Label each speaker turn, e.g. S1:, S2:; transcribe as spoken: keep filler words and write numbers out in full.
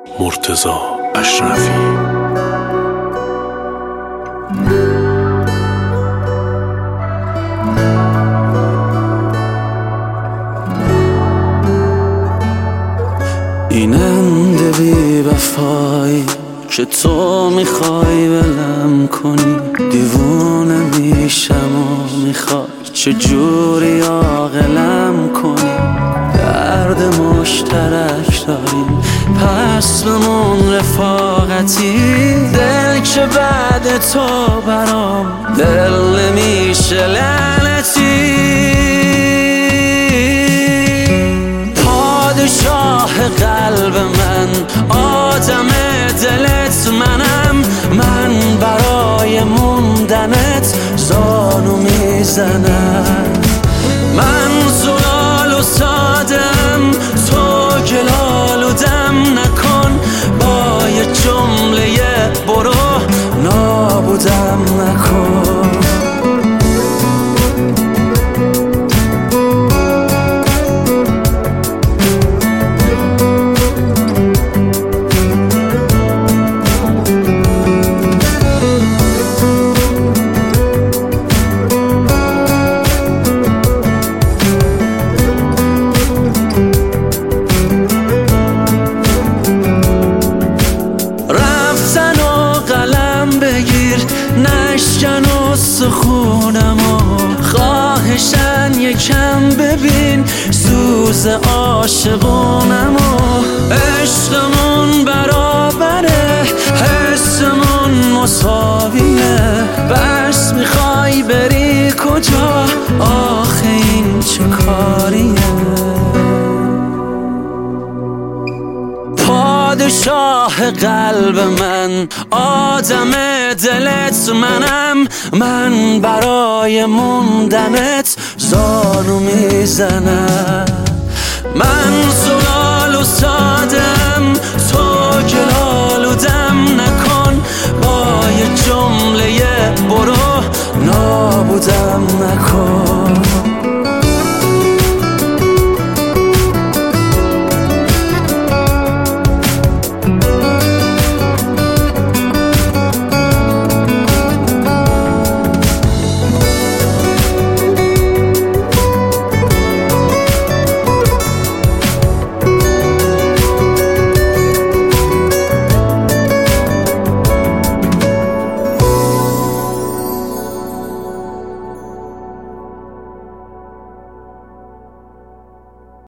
S1: مرتضی اشرفی.
S2: این انده بی وفایی که تو میخوای ولم کنی، دیوونه میشم و میخوای چجوری عاقلم کنی. درد مشترک داریم پس بمون رفاقتی، دل که بعد تو برام دل نمیشه لعنتی. پادشاه قلب من، آدم دلت منم، من برای موندنت زانو میزنم. من زلال و سادم، تو گلال و دم نکن، با یه جمله برو نابودم نکن. نشکن و سخونمو خواهشن یکم ببین سوز عاشقونمو. عشقمون برابره، حسمون مساویه، بس میخوای بری کجا؟ آخه این چه کاریه؟ پادشاه قلب من، آدم دلت منم، من برای موندنت زانو میزنم. من